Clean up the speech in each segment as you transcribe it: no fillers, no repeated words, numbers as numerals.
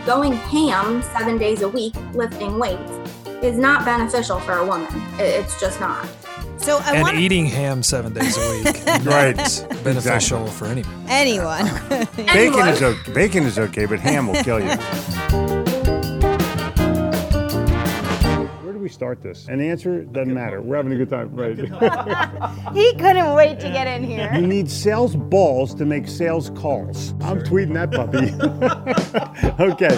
going ham 7 days a week lifting weights is not beneficial for a woman. It's just not. So eating ham 7 days a week, right? Beneficial for anyone. Bacon is okay, but ham will kill you. Where do we start this? And the answer doesn't matter. We're having a good time, right? He couldn't wait to get in here. You need sales balls to make sales calls. I'm tweeting that puppy. Okay.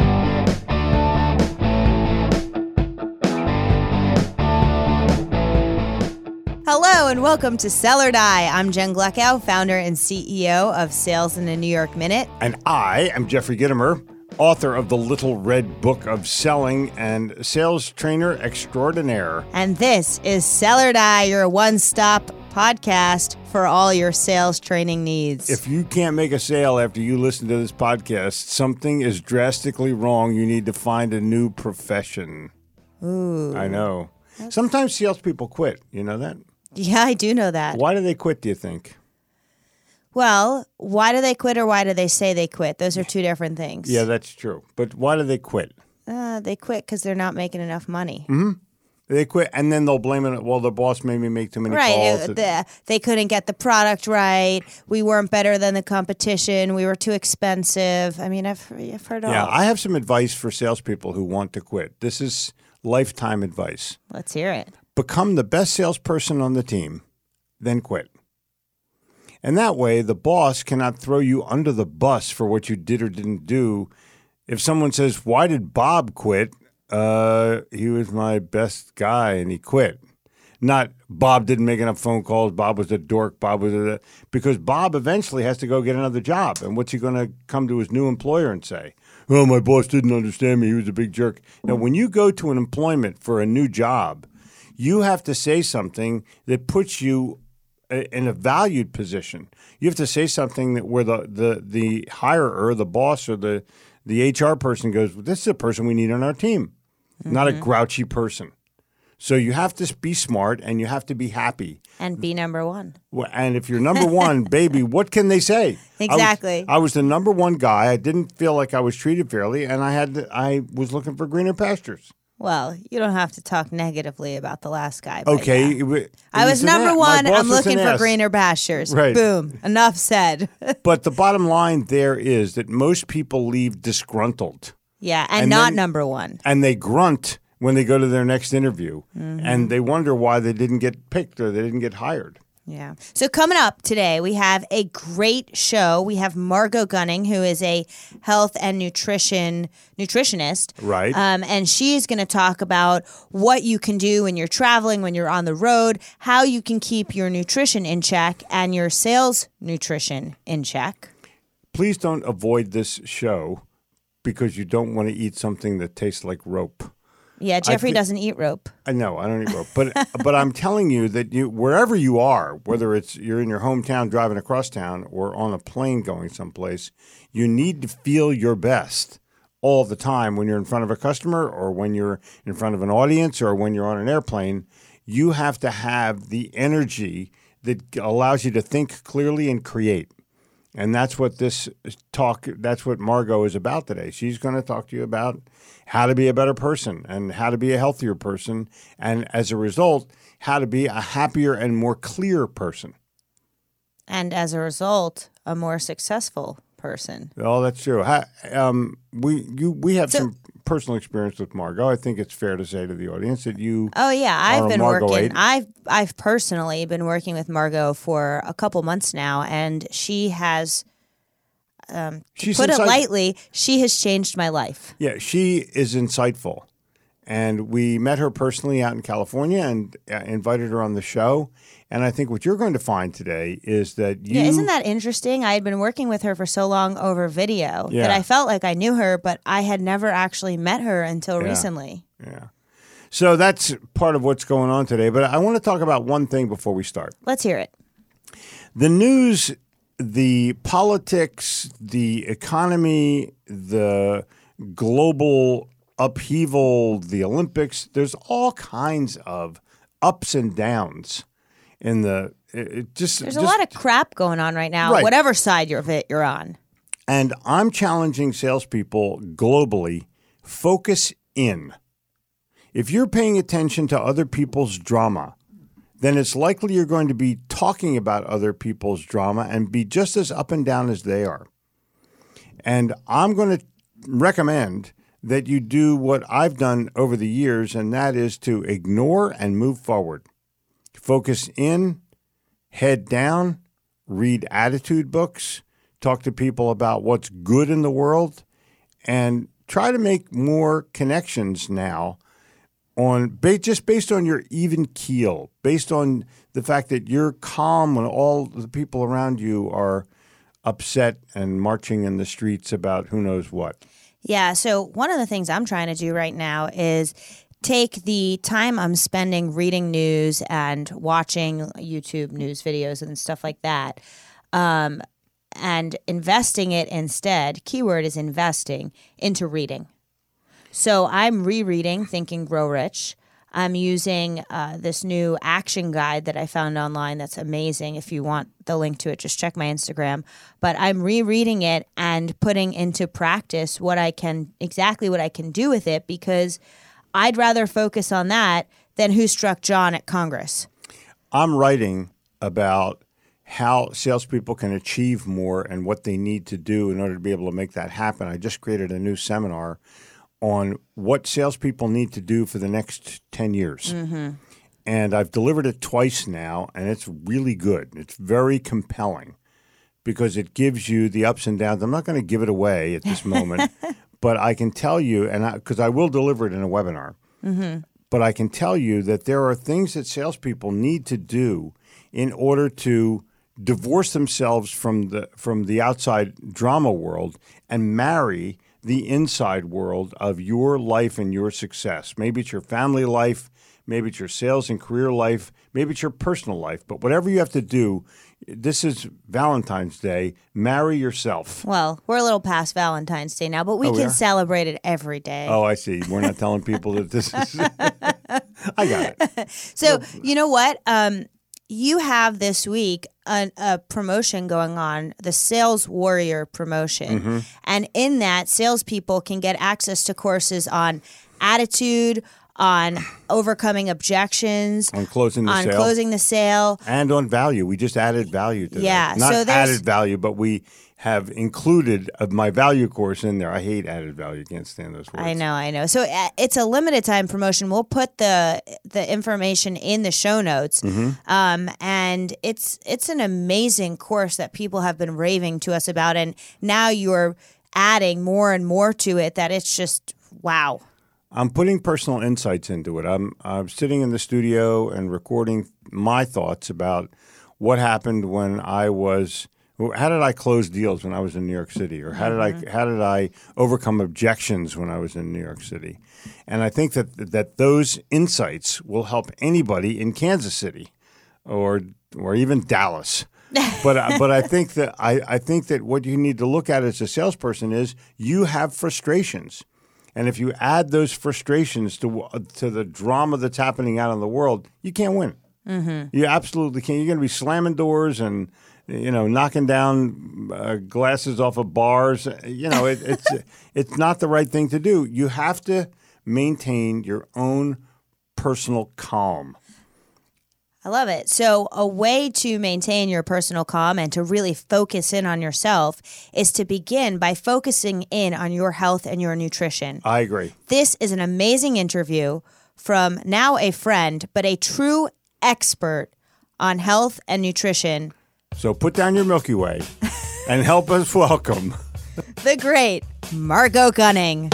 Hello and welcome to Sell or Die. I'm Jen Gluckow, founder and CEO of Sales in a New York Minute. And I am Jeffrey Gitomer, author of the Little Red Book of Selling and sales trainer extraordinaire. And this is Sell or Die, your one-stop podcast for all your sales training needs. If you can't make a sale after you listen to this podcast, something is drastically wrong. You need to find a new profession. Ooh. I know. Sometimes salespeople quit. You know that? Yeah, I do know that. Why do they quit, do you think? Well, why do they quit or why do they say they quit? Those are two different things. Yeah, that's true. But why do they quit? They quit because they're not making enough money. Mm-hmm. They quit, and then they'll blame it. Well, the boss made me make too many calls. They couldn't get the product right. We weren't better than the competition. We were too expensive. I mean, I've heard all. Yeah, I have some advice for salespeople who want to quit. This is lifetime advice. Let's hear it. Become the best salesperson on the team, then quit. And that way, the boss cannot throw you under the bus for what you did or didn't do. If someone says, "Why did Bob quit?" He was my best guy and he quit. Not Bob didn't make enough phone calls. Bob was a dork. Because Bob eventually has to go get another job. And what's he going to come to his new employer and say? "Oh, my boss didn't understand me. He was a big jerk." Now, when you go to an employment for a new job, you have to say something that puts you in a valued position. You have to say something that where the hirer, the boss, or the HR person goes, "This is a person we need on our team, not a grouchy person." So you have to be smart and you have to be happy. And be number one. And if you're number one, baby, what can they say? Exactly. I was the number one guy. I didn't feel like I was treated fairly, and I was looking for greener pastures. Well, you don't have to talk negatively about the last guy. Okay. Yeah. I was number one. I'm looking for greener pastures. Right. Boom. Enough said. But the bottom line there is that most people leave disgruntled. Yeah, and not number one. And they grunt when they go to their next interview. Mm-hmm. And they wonder why they didn't get picked or they didn't get hired. Yeah. So coming up today, we have a great show. We have Margot Gunning, who is a health and nutritionist. Right. And she's going to talk about what you can do when you're traveling, when you're on the road, how you can keep your nutrition in check and your sales nutrition in check. Please don't avoid this show because you don't want to eat something that tastes like rope. Yeah, Jeffrey doesn't eat rope. I know, I don't eat rope. But I'm telling you that wherever you are, whether you're in your hometown driving across town or on a plane going someplace, you need to feel your best all the time when you're in front of a customer or when you're in front of an audience or when you're on an airplane. You have to have the energy that allows you to think clearly and create. And that's what that's what Margot is about today. She's going to talk to you about how to be a better person and how to be a healthier person. And as a result, how to be a happier and more clear person. And as a result, a more successful person. Oh, that's true. We have some personal experience with Margot. I think it's fair to say to the audience that you. Oh yeah, I've been working. Margo-ate. I've personally been working with Margot for a couple months now, and she has. To put it lightly, she has changed my life. Yeah, she is insightful. And we met her personally out in California and invited her on the show. And I think what you're going to find today is that you... Yeah, isn't that interesting? I had been working with her for so long over video that I felt like I knew her, but I had never actually met her until recently. Yeah. So that's part of what's going on today. But I want to talk about one thing before we start. Let's hear it. The news, the politics, the economy, the global upheaval, the Olympics, there's all kinds of ups and downs in the there's a lot of crap going on right now, whatever side you're on. And I'm challenging salespeople globally, focus in. If you're paying attention to other people's drama, then it's likely you're going to be talking about other people's drama and be just as up and down as they are. And I'm going to recommend that you do what I've done over the years, and that is to ignore and move forward. Focus in, head down, read attitude books, talk to people about what's good in the world, and try to make more connections now on just based on your even keel, based on the fact that you're calm when all the people around you are upset and marching in the streets about who knows what. Yeah, so one of the things I'm trying to do right now is take the time I'm spending reading news and watching YouTube news videos and stuff like that, and investing it instead, keyword is investing, into reading. So I'm rereading Think and Grow Rich. I'm using this new action guide that I found online that's amazing. If you want the link to it, just check my Instagram. But I'm rereading it and putting into practice exactly what I can do with it, because I'd rather focus on that than who struck John at Congress. I'm writing about how salespeople can achieve more and what they need to do in order to be able to make that happen. I just created a new seminar on what salespeople need to do for the next 10 years. Mm-hmm. And I've delivered it twice now, and it's really good. It's very compelling because it gives you the ups and downs. I'm not going to give it away at this moment, but I can tell you, because I will deliver it in a webinar, mm-hmm. but I can tell you that there are things that salespeople need to do in order to divorce themselves from the outside drama world and marry the inside world of your life and your success. Maybe it's your family life, maybe it's your sales and career life, maybe it's your personal life. But whatever you have to do, this is Valentine's Day, marry yourself. Well, we're a little past Valentine's Day now, but we can celebrate it every day. Oh, I see. We're not telling people that this is... I got it. So, you know what? You have this week a promotion going on, the Sales Warrior promotion. Mm-hmm. And in that, salespeople can get access to courses on attitude, on overcoming objections, on closing the sale, and on value. We just added value to that. Not added value, but we have included my value course in there. I hate added value. Can't stand those words. I know. So it's a limited time promotion. We'll put the information in the show notes. Mm-hmm. And it's an amazing course that people have been raving to us about. And now you're adding more and more to it that it's just, wow. I'm putting personal insights into it. I'm sitting in the studio and recording my thoughts about what happened when I was... How did I close deals when I was in New York City? Or how did I overcome objections when I was in New York City? And I think that those insights will help anybody in Kansas City or even Dallas. But I think that what you need to look at as a salesperson is you have frustrations. And if you add those frustrations to the drama that's happening out in the world, you can't win. Mm-hmm. You absolutely can't. You're going to be slamming doors and knocking down glasses off of bars. It's not the right thing to do. You have to maintain your own personal calm. I love it. So a way to maintain your personal calm and to really focus in on yourself is to begin by focusing in on your health and your nutrition. I agree. This is an amazing interview from now a friend, but a true expert on health and nutrition. So put down your Milky Way and help us welcome the great Margot Gunning.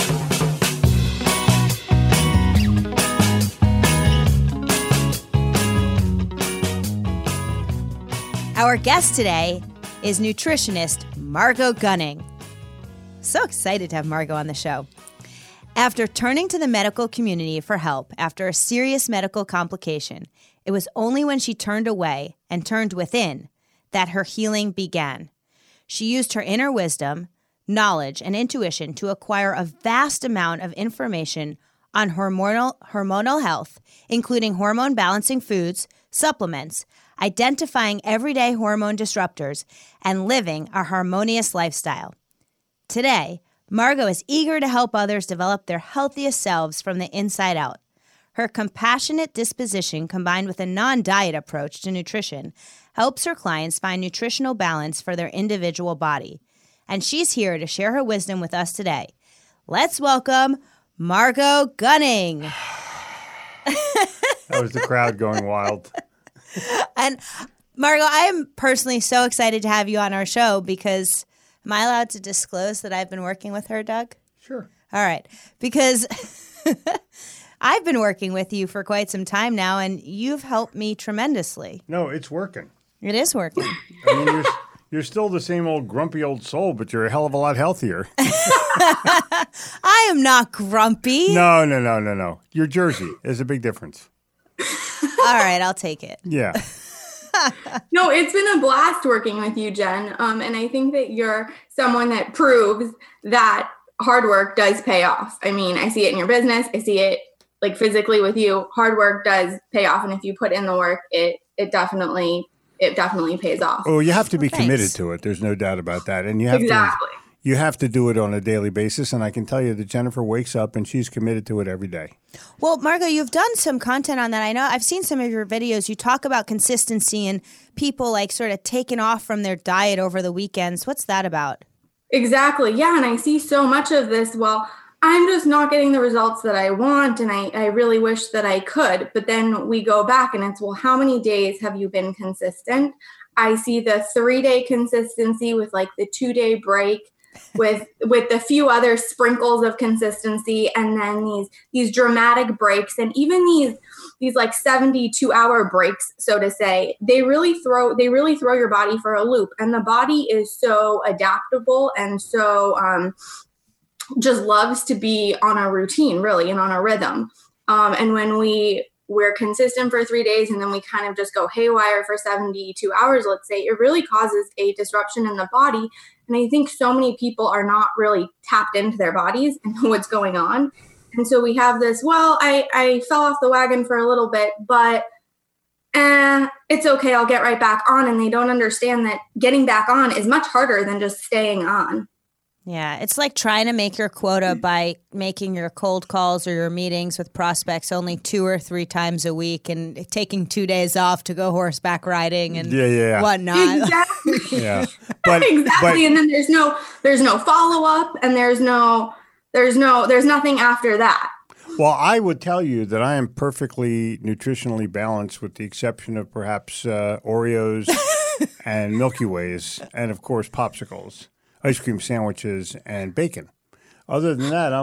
Our guest today is nutritionist Margot Gunning. So excited to have Margot on the show. After turning to the medical community for help after a serious medical complication, it was only when she turned away and turned within that her healing began. She used her inner wisdom, knowledge, and intuition to acquire a vast amount of information on hormonal health, including hormone balancing foods, supplements, identifying everyday hormone disruptors, and living a harmonious lifestyle. Today, Margot is eager to help others develop their healthiest selves from the inside out. Her compassionate disposition combined with a non-diet approach to nutrition helps her clients find nutritional balance for their individual body. And she's here to share her wisdom with us today. Let's welcome Margot Gunning. That was the crowd going wild. And Margot, I am personally so excited to have you on our show because, am I allowed to disclose that I've been working with her, Doug? Sure. All right. Because I've been working with you for quite some time now, and you've helped me tremendously. No, it's working. It is working. I mean, you're still the same old grumpy old soul, but you're a hell of a lot healthier. I am not grumpy. No. Your jersey is a big difference. All right, I'll take it. Yeah. No, it's been a blast working with you, Jen. And I think that you're someone that proves that hard work does pay off. I mean, I see it in your business. I see it like physically with you. Hard work does pay off. And if you put in the work, it definitely pays off. Oh, you have to be committed to it. There's no doubt about that. And you have to do it on a daily basis. And I can tell you that Jennifer wakes up and she's committed to it every day. Well, Margot, you've done some content on that. I know I've seen some of your videos. You talk about consistency and people like sort of taking off from their diet over the weekends. What's that about? Exactly. Yeah. And I see so much of this. Well, I'm just not getting the results that I want. And I really wish that I could. But then we go back and it's, well, how many days have you been consistent? I see the 3-day consistency with like the 2-day break with a few other sprinkles of consistency. And then these dramatic breaks and even these like 72-hour breaks, so to say, they really throw your body for a loop. And the body is so adaptable and so, just loves to be on a routine, really, and on a rhythm. And when we're consistent for 3 days and then we kind of just go haywire for 72 hours, let's say, it really causes a disruption in the body. And I think so many people are not really tapped into their bodies and know what's going on. And so we have this, well, I fell off the wagon for a little bit, but it's okay, I'll get right back on. And they don't understand that getting back on is much harder than just staying on. Yeah, it's like trying to make your quota by making your cold calls or your meetings with prospects only 2 or 3 times a week and taking 2 days off to go horseback riding and whatnot. Exactly. Yeah. Exactly. And then there's no follow-up and there's nothing after that. Well, I would tell you that I am perfectly nutritionally balanced with the exception of perhaps Oreos and Milky Ways and, of course, popsicles. Ice cream sandwiches and bacon. Other than that,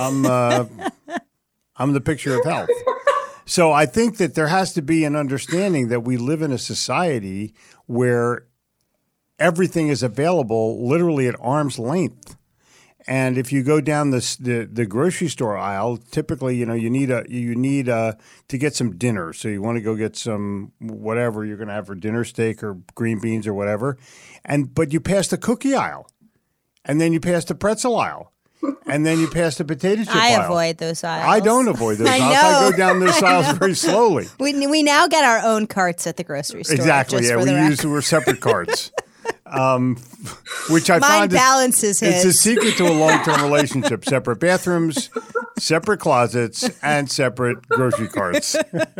I'm the picture of health. So I think that there has to be an understanding that we live in a society where everything is available literally at arm's length. And if you go down the grocery store aisle, typically, you need to get some dinner. So you want to go get some whatever you're going to have for dinner, steak or green beans or whatever. But you pass the cookie aisle. And then you pass the pretzel aisle. And then you pass the potato chip aisle. I avoid those aisles. I don't avoid those aisles. I go down those aisles very slowly. We now get our own carts at the grocery store. Exactly. Yeah, we're separate carts. Which I find balances it's a secret to a long-term relationship. Separate bathrooms, separate closets, and separate grocery carts.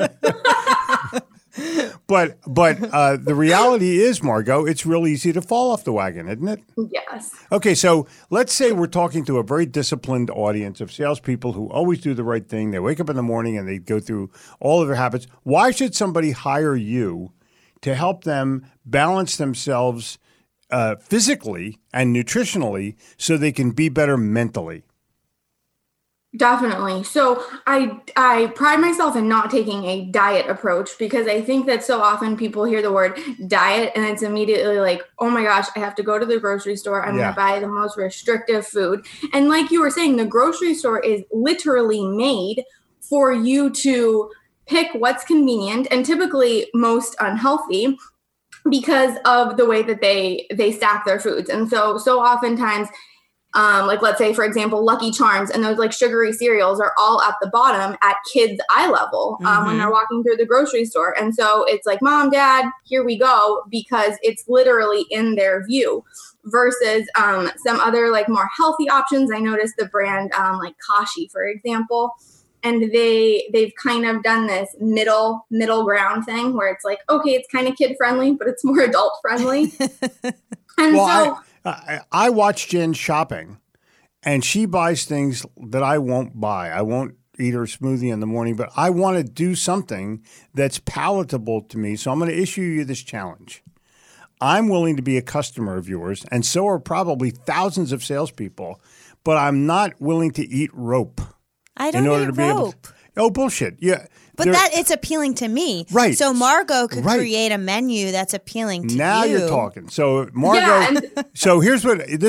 But the reality is, Margot, it's real easy to fall off the wagon, isn't it? Yes. Okay, so let's say we're talking to a very disciplined audience of salespeople who always do the right thing. They wake up in the morning and they go through all of their habits. Why should somebody hire you to help them balance themselves physically and nutritionally so they can be better mentally? Definitely. So I pride myself in not taking a diet approach because I think that so often people hear the word diet and it's immediately like, oh my gosh, I have to go to the grocery store. I'm going to buy the most restrictive food. And like you were saying, the grocery store is literally made for you to pick what's convenient and typically most unhealthy because of the way that they stack their foods. And so oftentimes, like let's say, for example, Lucky Charms and those like sugary cereals are all at the bottom at kids' eye level when they're walking through the grocery store. And so it's like, Mom, Dad, here we go, because it's literally in their view. versus some other like more healthy options. I noticed the brand like Kashi, for example, and they've kind of done this middle ground thing where it's like, okay, it's kind of kid friendly, but it's more adult friendly. And well, I watch Jen shopping, and she buys things that I won't buy. I won't eat her smoothie in the morning, but I want to do something that's palatable to me. So I'm going to issue you this challenge. I'm willing to be a customer of yours, and so are probably thousands of salespeople, but I'm not willing to eat rope. I don't eat rope. Oh, bullshit. Yeah. But it's appealing to me. Right. So Margot could create a menu that's appealing to now you. Now you're talking. So Margot, so here's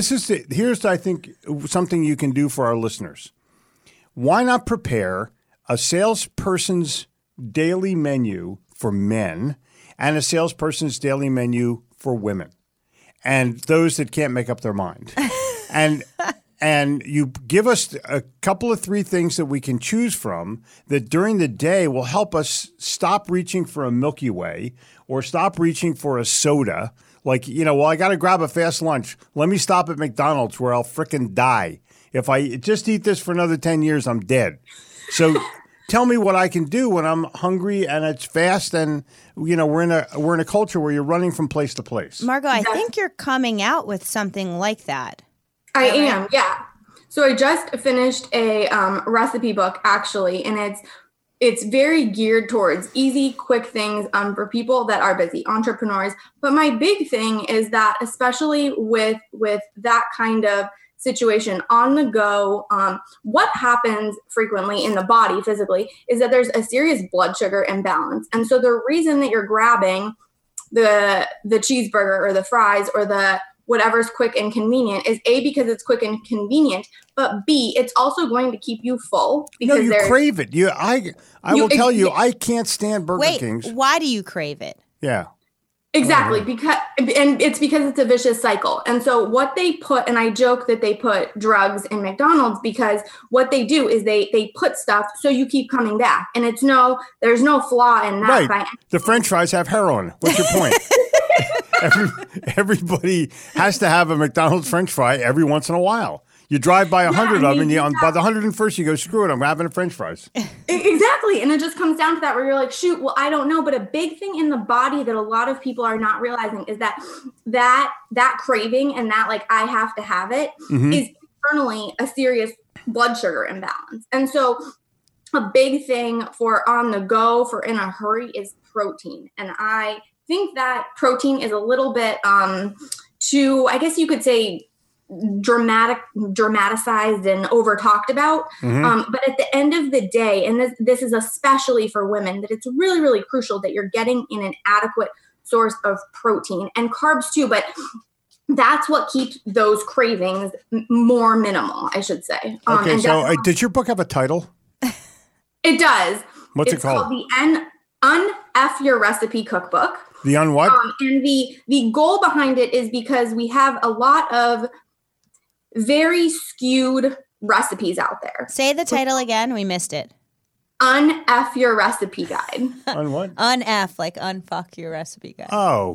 I think something you can do for our listeners. Why not prepare a salesperson's daily menu for men and a salesperson's daily menu for women and those that can't make up their mind? And you give us a couple of 3 things that we can choose from that during the day will help us stop reaching for a Milky Way or stop reaching for a soda. Like, I got to grab a fast lunch. Let me stop at McDonald's where I'll frickin' die. If I just eat this for another 10 years, I'm dead. So tell me what I can do when I'm hungry and it's fast and, we're in a culture where you're running from place to place. Margot, I think you're coming out with something like that. I am, yeah. So I just finished a recipe book, actually, and it's very geared towards easy, quick things for people that are busy, entrepreneurs. But my big thing is that, especially with that kind of situation on the go, what happens frequently in the body physically is that there's a serious blood sugar imbalance. And so the reason that you're grabbing the cheeseburger or the fries or the whatever's quick and convenient is A, because it's quick and convenient, but B, it's also going to keep you full. Because you crave it. I will tell you, I can't stand Burger Kings. Why do you crave it? Yeah. Exactly, because it's a vicious cycle. And so what they put, and I joke that they put drugs in McDonald's because what they do is they put stuff so you keep coming back. And there's no flaw in that. Right. The French fries have heroin. What's your point? Everybody has to have a McDonald's French fry every once in a while. You drive by 100 of them, and by the 101st, you go, screw it, I'm having a French fries. Exactly. And it just comes down to that where you're like, shoot, well, I don't know. But a big thing in the body that a lot of people are not realizing is that craving and that, like, I have to have it is internally a serious blood sugar imbalance. And so a big thing for on the go, for in a hurry, is protein. And I think that protein is a little bit too, I guess you could say, dramatized and over talked about. But at the end of the day, and this is especially for women, that it's really, really crucial that you're getting in an adequate source of protein and carbs too. But that's what keeps those cravings more minimal, I should say. Okay, so does your book have a title? It does. What's it called? It's called the F Your Recipe Cookbook. The what? And the goal behind it is because we have a lot of very skewed recipes out there. Say the title again. We missed it. Un-F Your Recipe Guide. Un what? Un-F, like unfuck your recipe guide. Oh.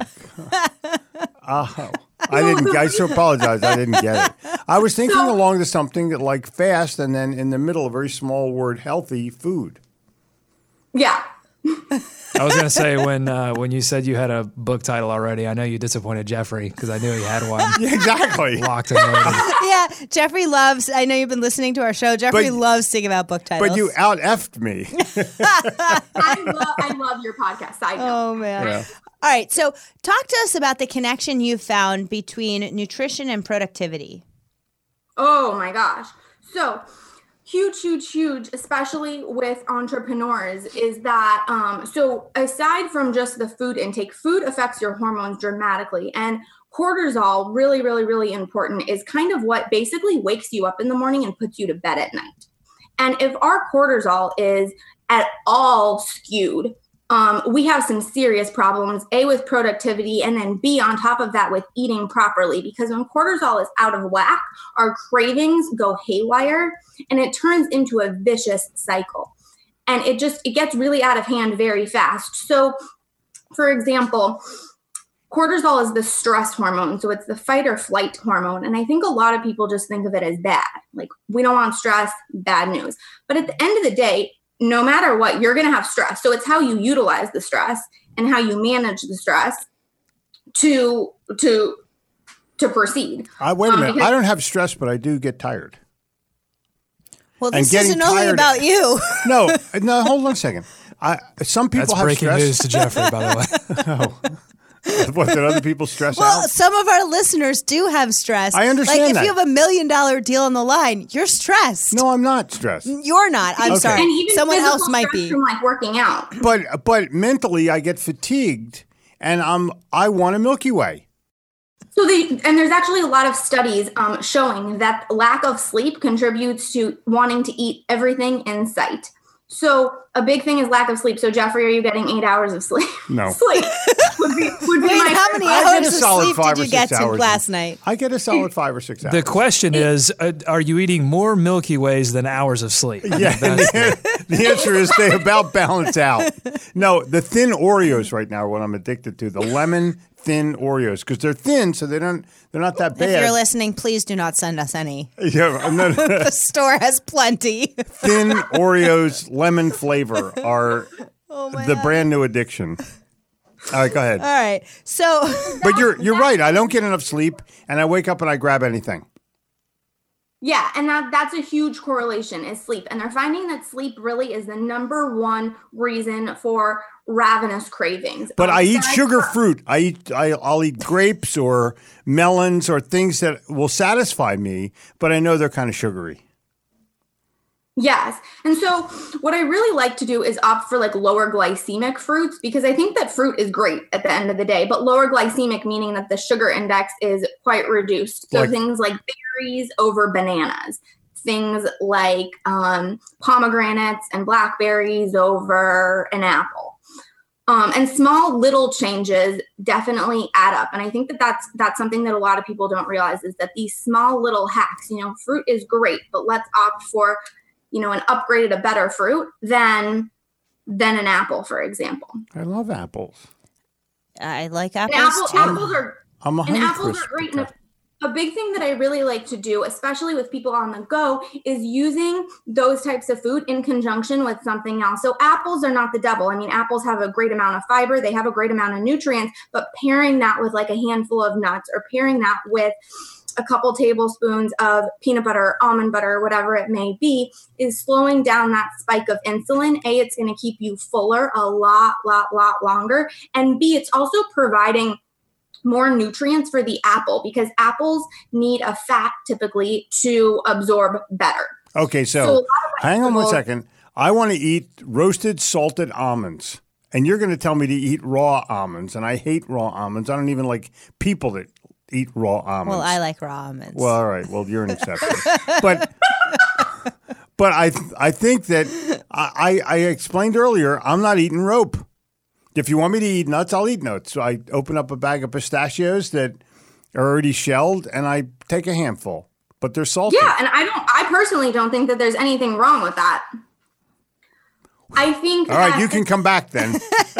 I so apologize. I didn't get it. I was thinking along to something that like fast and then in the middle a very small word, healthy food. Yeah. I was going to say when you said you had a book title already, I know you disappointed Jeffrey because I knew he had one. Yeah, exactly. Locked and loaded. Yeah, Jeffrey loves, I know you've been listening to our show. Jeffrey loves thinking about book titles. But you out-effed me. I love your podcast. I know. Oh, man. Yeah. All right, so talk to us about the connection you've found between nutrition and productivity. Oh, my gosh. So huge, especially with entrepreneurs, is that, so aside from just the food intake, food affects your hormones dramatically. And cortisol, really, really, really important, is kind of what basically wakes you up in the morning and puts you to bed at night. And if our cortisol is at all skewed, we have some serious problems, A, with productivity, and then B, on top of that, with eating properly. Because when cortisol is out of whack, our cravings go haywire, and it turns into a vicious cycle. And it gets really out of hand very fast. So, for example, cortisol is the stress hormone. So it's the fight or flight hormone. And I think a lot of people just think of it as bad. Like, we don't want stress, bad news. But at the end of the day, no matter what, you're going to have stress. So it's how you utilize the stress and how you manage the stress to proceed. Wait a minute. I don't have stress, but I do get tired. Well, this isn't only about you. No, hold on a second. Some people That's have breaking stress. news to Jeffrey, by the way. What, did other people stress out? Well, some of our listeners do have stress. I understand Like, if that. you have $1 million deal on the line, you're stressed. No, I'm not stressed. You're not. I'm sorry. And even Someone physical else might stress be. from like working out. But mentally, I get fatigued, and I want a Milky Way. So there's actually a lot of studies showing that lack of sleep contributes to wanting to eat everything in sight. So a big thing is lack of sleep. So Jeffrey, are you getting 8 hours of sleep? No. Sleep would be Wait, my how many I get hours a of solid sleep 5 did or you get 6 to hours. last night? I get a solid 5 or 6 hours. The question is, are you eating more Milky Ways than hours of sleep? Yeah, the answer is they about balance out. No, the thin Oreos right now are what I'm addicted to. The lemon thin Oreos, because they're thin, so they're not that bad. If you're listening, please do not send us any. Yeah, I'm not, The store has plenty. thin Oreos lemon flavor are Oh, the brand new addiction. All right, go ahead. All right. So, But you're right. I don't get enough sleep, and I wake up and I grab anything. Yeah, and that's a huge correlation is sleep. And they're finding that sleep really is the number one reason for ravenous cravings. But I eat Aside sugar from- fruit. I'll eat grapes or melons or things that will satisfy me, but I know they're kind of sugary. Yes. And so what I really like to do is opt for like lower glycemic fruits, because I think that fruit is great at the end of the day, but lower glycemic meaning that the sugar index is quite reduced. So things like berries over bananas, things like pomegranates and blackberries over an apple. And small little changes definitely add up. And I think that that's something that a lot of people don't realize, is that these small little hacks, fruit is great, but let's opt for an upgraded, a better fruit than an apple, for example. I love apples. I like And apples too. apples are I'm a and Honey apples Crisp are great. guy. And a big thing that I really like to do, especially with people on the go, is using those types of food in conjunction with something else. So apples are not the devil. I mean, apples have a great amount of fiber. They have a great amount of nutrients, but pairing that with like a handful of nuts, or pairing that with a couple tablespoons of peanut butter, almond butter, whatever it may be, is slowing down that spike of insulin. A, it's going to keep you fuller a lot longer. And B, it's also providing more nutrients for the apple, because apples need a fat typically to absorb better. Okay, So a so lot of hang on one vegetables- second. I want to eat roasted salted almonds, and you're going to tell me to eat raw almonds, and I hate raw almonds. I don't even like people that eat raw almonds. Well, I like raw almonds. Well, all right. Well, you're an exception. but I think that I explained earlier, I'm not eating rope. If you want me to eat nuts, I'll eat nuts. So I open up a bag of pistachios that are already shelled, and I take a handful. But they're salty. Yeah, and I personally don't think that there's anything wrong with that. I think All right, you can come back then.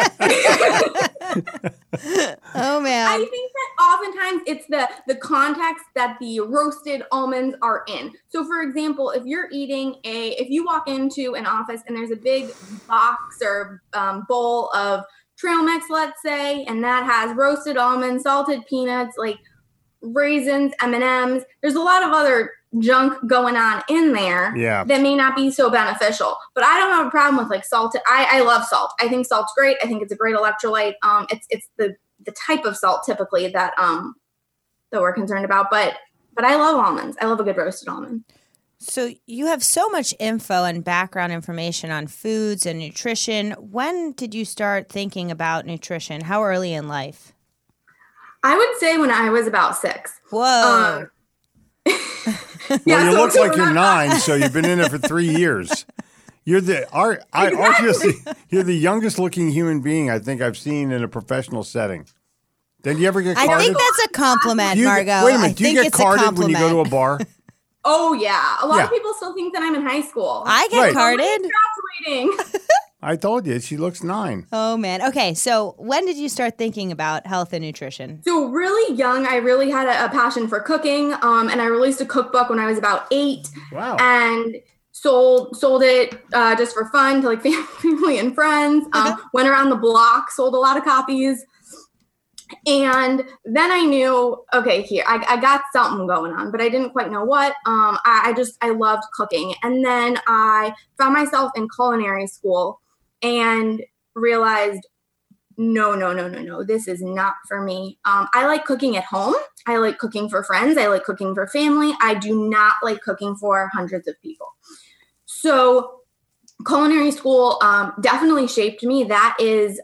Oh man. I think that oftentimes it's the context that the roasted almonds are in. So for example, if you walk into an office and there's a big box or bowl of trail mix, let's say, and that has roasted almonds, salted peanuts, like raisins, M&Ms, there's a lot of other junk going on in there that may not be so beneficial. But I don't have a problem with like salted. I love salt. I think salt's great. I think it's a great electrolyte. It's the type of salt typically that we're concerned about. But I love almonds. I love a good roasted almond. So you have so much info and background information on foods and nutrition. When did you start thinking about nutrition? How early in life? I would say when I was about 6. Whoa. Well, you so- look so like we're you're not- 9, so you've been in it for 3 years. You're you're the youngest looking human being I think I've seen in a professional setting. Did you ever get I carded? think that's a compliment, Margot. Wait a minute. I Do you think get it's a carded when you go to a compliment. bar? Oh, yeah. A lot Yeah. of people still think that I'm in high school. I get Right. carded. Graduating. I told you, she looks 9. Oh, man. Okay, so when did you start thinking about health and nutrition? So really young, I really had a passion for cooking, and I released a cookbook when I was about 8. Wow. And sold it just for fun to like family and friends. Went around the block, sold a lot of copies. And then I knew, okay, here, I got something going on, but I didn't quite know what. I loved cooking. And then I found myself in culinary school and realized, no, this is not for me. I like cooking at home. I like cooking for friends. I like cooking for family. I do not like cooking for hundreds of people. So culinary school definitely shaped me. That is,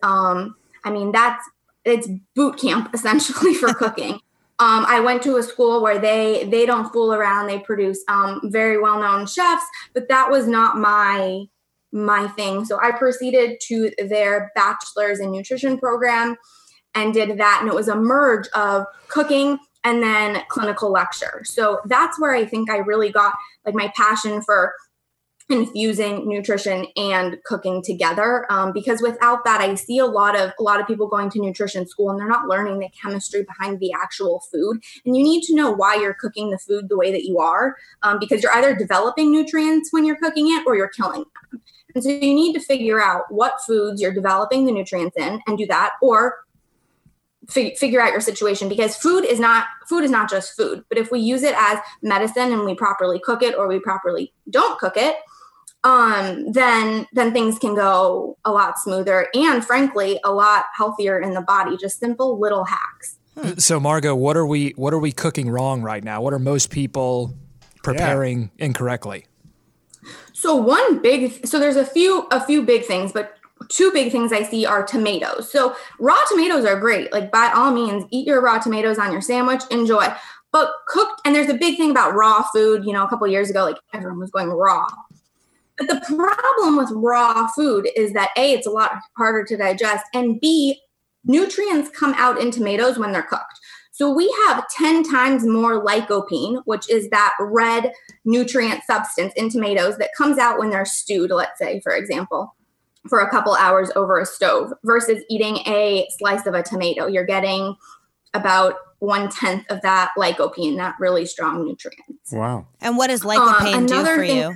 it's boot camp essentially for cooking. I went to a school where they don't fool around. They produce very well-known chefs, but that was not my thing. So I proceeded to their bachelor's in nutrition program and did that. And it was a merge of cooking and then clinical lecture. So that's where I think I really got like my passion for infusing nutrition and cooking together. Because without that, I see a lot of people going to nutrition school and they're not learning the chemistry behind the actual food. And you need to know why you're cooking the food the way that you are, because you're either developing nutrients when you're cooking it or you're killing them. And so you need to figure out what foods you're developing the nutrients in and do that, or figure out your situation, because food is not just food. But if we use it as medicine and we properly cook it or we properly don't cook it, then things can go a lot smoother and frankly a lot healthier in the body. Just simple little hacks. So Margot, what are we cooking wrong right now? What are most people preparing incorrectly? So there's a few big things, but 2 big things I see are tomatoes. So raw tomatoes are great. Like by all means, eat your raw tomatoes on your sandwich, enjoy. But cooked, and there's a big thing about raw food. You know, a couple of years ago, like everyone was going raw. But the problem with raw food is that A, it's a lot harder to digest, and B, nutrients come out in tomatoes when they're cooked. So we have 10 times more lycopene, which is that red nutrient substance in tomatoes that comes out when they're stewed, let's say, for example, for a couple hours over a stove, versus eating a slice of a tomato. You're getting about 1/10 of that lycopene, that really strong nutrient. Wow. And what does lycopene do for you?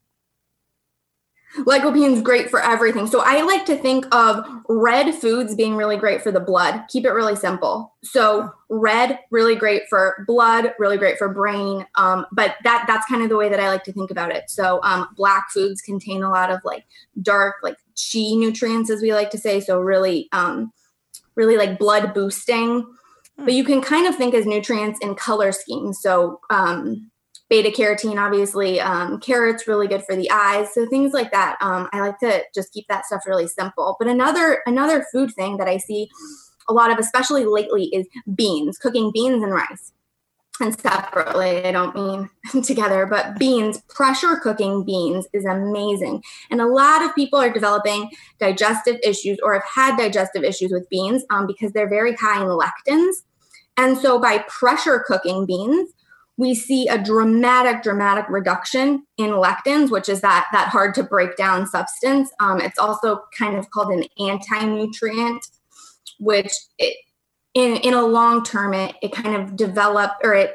Lycopene is great for everything. So I like to think of red foods being really great for the blood. Keep it really simple. So red, really great for blood, really great for brain. But that's kind of the way that I like to think about it. So black foods contain a lot of like dark, like chi nutrients, as we like to say. So really like blood boosting. But you can kind of think as nutrients in color schemes. So beta carotene, obviously, carrots, really good for the eyes. So things like that. I like to just keep that stuff really simple. But another food thing that I see a lot of, especially lately, is beans, cooking beans and rice. And separately, I don't mean together, but beans, pressure cooking beans is amazing. And a lot of people are developing digestive issues or have had digestive issues with beans because they're very high in lectins. And so by pressure cooking beans, we see a dramatic reduction in lectins, which is that hard to break down substance. It's also kind of called an anti-nutrient, which in a long term, it kind of develop, or it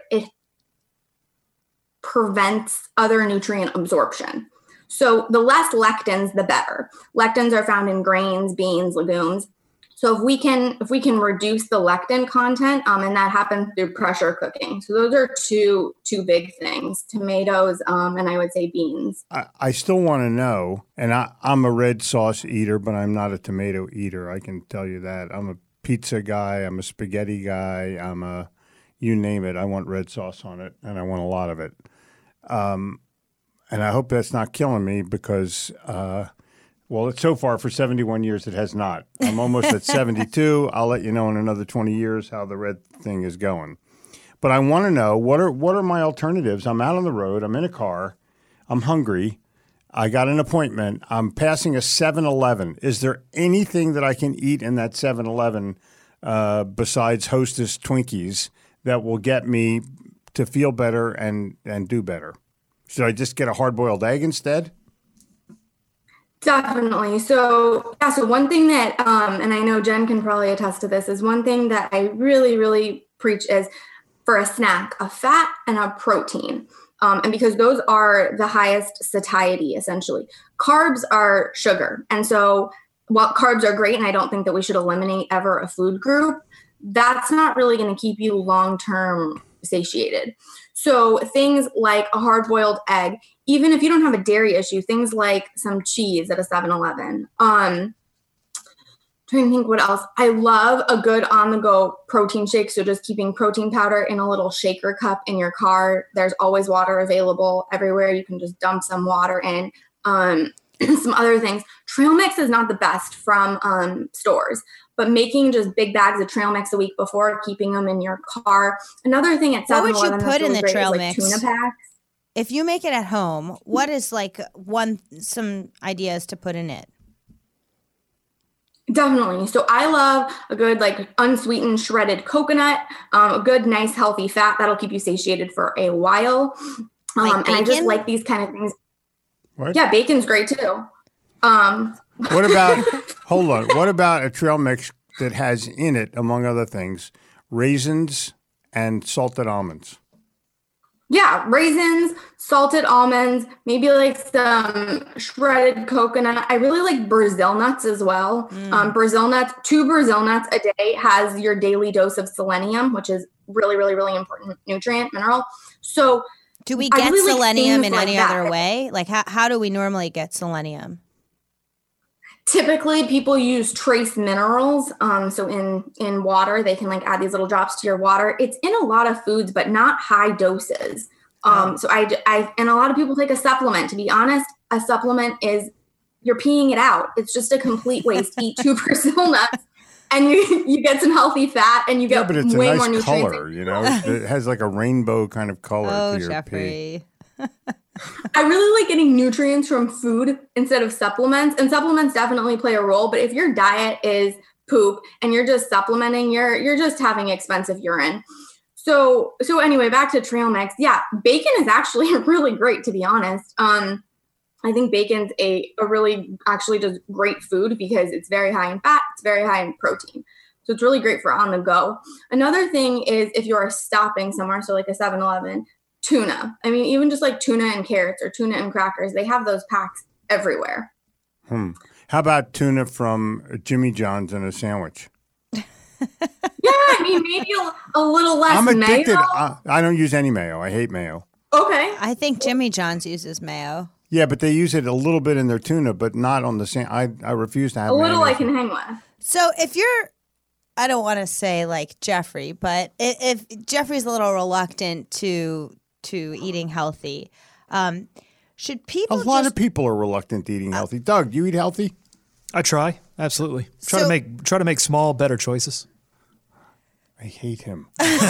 prevents other nutrient absorption. So the less lectins, the better. Lectins are found in grains, beans, legumes. So if we can reduce the lectin content, and that happens through pressure cooking. So those are two big things: tomatoes, and I would say beans. I still want to know, and I'm a red sauce eater, but I'm not a tomato eater. I can tell you that. I'm a pizza guy. I'm a spaghetti guy. You name it. I want red sauce on it, and I want a lot of it. And I hope that's not killing me because. Well, it's so far for 71 years, it has not. I'm almost at 72. I'll let you know in another 20 years how the red thing is going. But I want to know, what are my alternatives? I'm out on the road. I'm in a car. I'm hungry. I got an appointment. I'm passing a 7-Eleven. Is there anything that I can eat in that 7-Eleven besides Hostess Twinkies that will get me to feel better and do better? Should I just get a hard-boiled egg instead? Definitely. So one thing that, and I know Jen can probably attest to this, is one thing that I really, really preach is for a snack, a fat and a protein. And because those are the highest satiety, essentially. Carbs are sugar. And so while carbs are great, and I don't think that we should eliminate ever a food group, that's not really going to keep you long-term satiated. So things like a hard-boiled egg, even if you don't have a dairy issue, things like some cheese at a 7-Eleven. Trying to think what else. I love a good on-the-go protein shake. So just keeping protein powder in a little shaker cup in your car. There's always water available everywhere. You can just dump some water in. Some other things. Trail mix is not the best from stores, but making just big bags of trail mix a week before, keeping them in your car. Another thing at 7-Eleven, what would you put in the trail mix? Tuna packs. If you make it at home, what is like some ideas to put in it? Definitely. So I love a good like unsweetened shredded coconut, a good nice healthy fat that'll keep you satiated for a while. Like and I just like these kind of things. What? Yeah, bacon's great too. What about, hold on, what about a trail mix that has in it, among other things, raisins and salted almonds? Yeah, raisins, salted almonds, maybe like some shredded coconut. I really like Brazil nuts as well. Brazil nuts, 2 Brazil nuts a day has your daily dose of selenium, which is really, really, really important nutrient, mineral. So do we get really selenium in any that. other way? Like how do we normally get selenium? Typically, people use trace minerals. So in water, they can like add these little drops to your water. It's in a lot of foods, but not high doses. So I and a lot of people take a supplement. To be honest, a supplement is you're peeing it out. It's just a complete waste. Eat 2 Brazil nuts, and you get some healthy fat, and you get but it's way a more nice nutrients. color, you know? It has like a rainbow kind of color to your pee. I really like getting nutrients from food instead of supplements, and supplements definitely play a role. But if your diet is poop and you're just supplementing, you're just having expensive urine. So anyway, back to trail mix. Yeah, bacon is actually really great, to be honest. I think bacon's a really actually just great food because it's very high in fat, it's very high in protein. So it's really great for on the go. Another thing is if you're stopping somewhere, so like a 7-Eleven, tuna. I mean, even just like tuna and carrots or tuna and crackers, they have those packs everywhere. How about tuna from Jimmy John's in a sandwich? Yeah, I mean, maybe a little less I'm addicted. mayo. I don't use any mayo. I hate mayo. Okay. I think Jimmy John's uses mayo. Yeah, but they use it a little bit in their tuna, but not on the same. I refuse to have A little mayonnaise. I can hang with. So if you're, I don't want to say like Jeffrey, but if Jeffrey's a little reluctant to eating healthy, should people? A lot of people are reluctant to eating healthy. Doug, do you eat healthy? I try, absolutely. Try So- to make small, better choices. I hate him.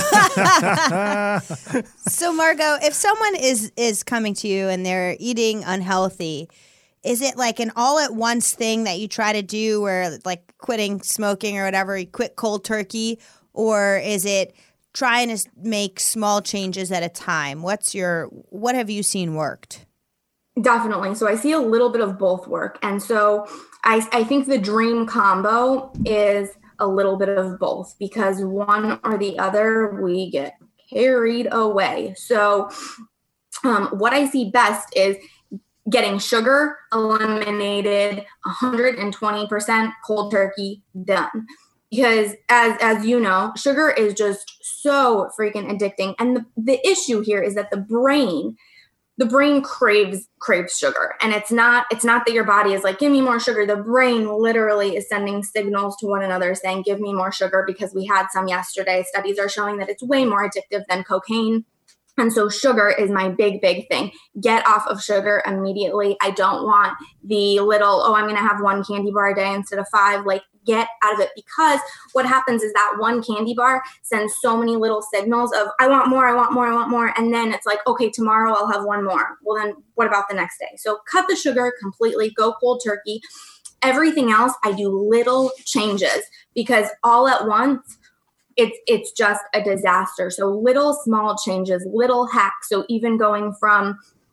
So Margot, if someone is coming to you and they're eating unhealthy, is it like an all at once thing that you try to do, where like quitting smoking or whatever, you quit cold turkey, or is it trying to make small changes at a time? What have you seen worked? Definitely. So I see a little bit of both work. And so I think the dream combo is a little bit of both, because one or the other, we get carried away. So what I see best is getting sugar eliminated, 120% cold turkey done. Because as you know, sugar is just so freaking addicting. And the issue here is that the brain craves sugar. And it's not that your body is like, give me more sugar. The brain literally is sending signals to one another saying, give me more sugar, because we had some yesterday. Studies are showing that it's way more addictive than cocaine. And so sugar is my big, big thing. Get off of sugar immediately. I don't want the little, I'm going to have 1 candy bar a day instead of 5. Like, get out of it, because what happens is that 1 candy bar sends so many little signals of, I want more, I want more, I want more. And then it's like, okay, tomorrow I'll have 1 more. Well, then what about the next day? So cut the sugar completely, go cold turkey. Everything else, I do little changes, because all at once, it's just a disaster. So little small changes, little hacks. So even going from